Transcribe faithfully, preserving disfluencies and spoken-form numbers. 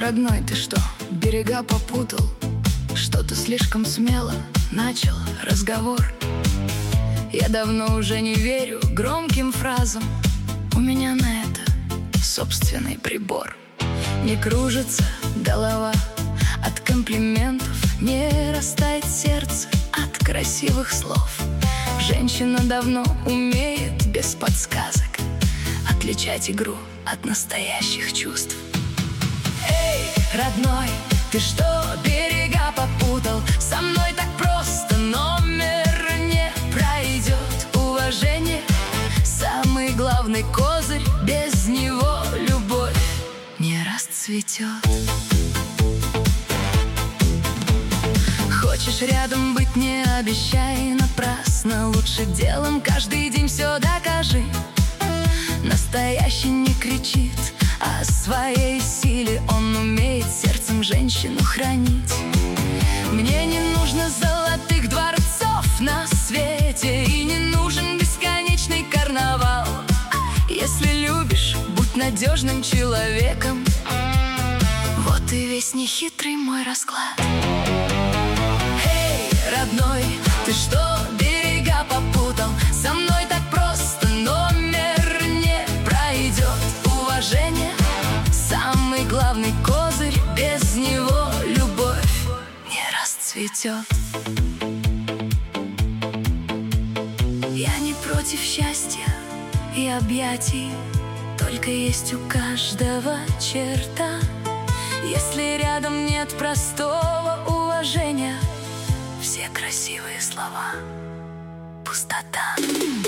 родной, ты что, берега попутал? Что-то слишком смело начал разговор. Я давно уже не верю громким фразам. У меня на это собственный прибор. Не кружится голова от комплиментов, не растает сердце от красивых слов. Женщина давно умеет без подсказок отличать игру от настоящих чувств. Эй, родной, ты что, берега попутал? Со мной так просто номер не пройдет. Уважение — самый главный козырь, без него любовь не расцветет. Хочешь рядом быть, не обещай напрасно. Лучше делом каждый день все докажи. Настоящий не кричит о своей силе, он умеет сердцем женщину хранить. Мне не нужно золотых дворцов на свете, и не нужен бесконечный карнавал. Если любишь, будь надежным человеком. Вот и весь нехитрый мой расклад. Эй, родной, ты что, берега попутал? Со мной так просто номер не пройдет. Уважение — самый главный козырь, без него любовь не расцветет. Я не против счастья и объятий, только есть у каждого черта. Если рядом нет простого уважения, все красивые слова — пустота.